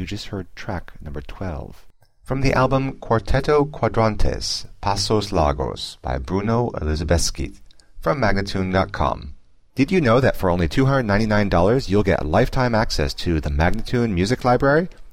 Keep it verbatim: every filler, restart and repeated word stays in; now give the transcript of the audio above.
You just heard track number twelve. From the album Quarteto Quadrantes, Pasos Largos by Bruno Elizabethski from Magnatune dot com. Did you know that for only two hundred ninety-nine dollars you'll get lifetime access to the Magnatune Music Library?